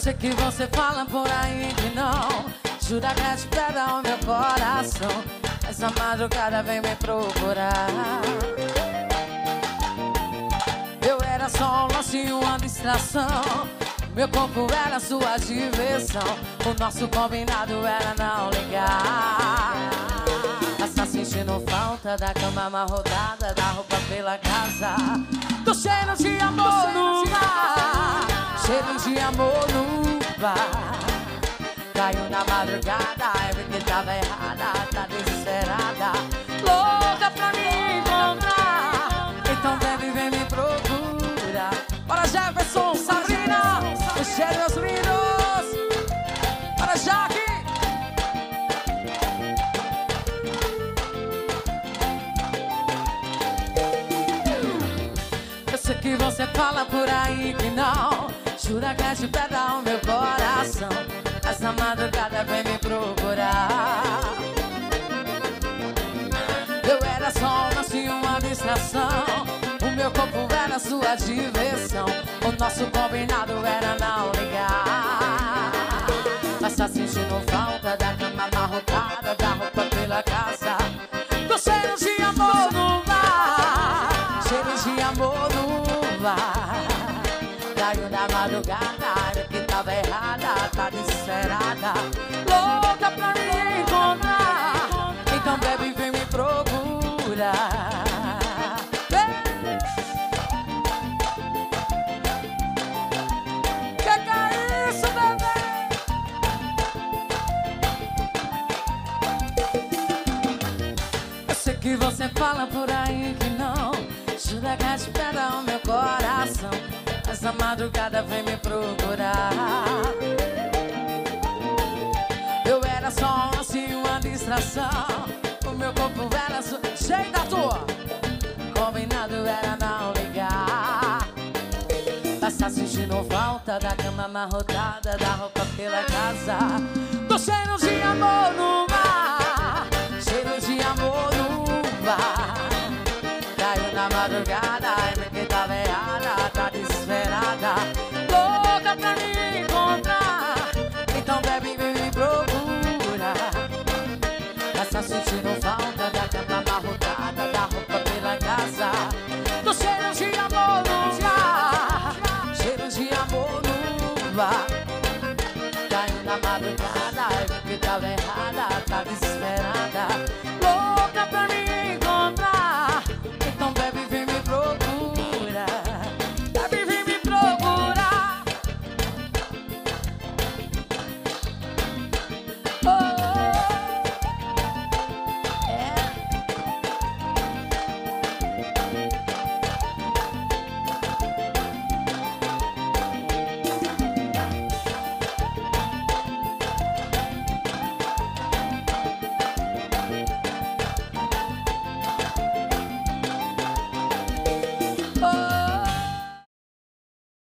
sei que você fala por aí que não. Jura que é de pedra o meu coração. Essa madrugada vem me procurar. Eu era só um lance e uma distração. Meu corpo era sua diversão. O nosso combinado era não ligar. Mas tá sentindo falta da cama amarrotada, da roupa pela casa. Tô cheio de amor no mar, cheiro de amor no bar. Caiu na madrugada, é porque tava errada, tá desesperada, louca pra me encontrar. Então baby, vem me procurar. Para Jefferson, Sabrina, os gêmeos lindos. Para Jaque. Eu sei que você fala por aí que não. Jura que é de pedra o meu coração. Essa madrugada vem me procurar. Eu era só um lance e uma distração. O meu corpo era sua diversão. O nosso combinado era não ligar. Mas tá sentindo falta da cama amarrotada, da roupa pela casa. Tô cheio de amor no mar, cheiro de amor no bar. Caiu na madrugada, que tava errada, tá desesperada, louca pra me encontrar. Então baby, vem me procurar. Que é isso, bebê? Eu sei que você fala por aí que não. Jura que é de pedra o meu coração. Essa madrugada vem me procurar. Eu era só assim uma distração. O meu corpo era cheio da tua. Combinado era não ligar. Mas tá sentindo falta da cama amarrotada, da roupa pela casa. Tô cheio de amor no mar, cheiro de amor no bar. Caiu na madrugada, porque tava errada, tá desesperada, louca pra me encontrar. Então baby, vem me procurar. Mas tá sentindo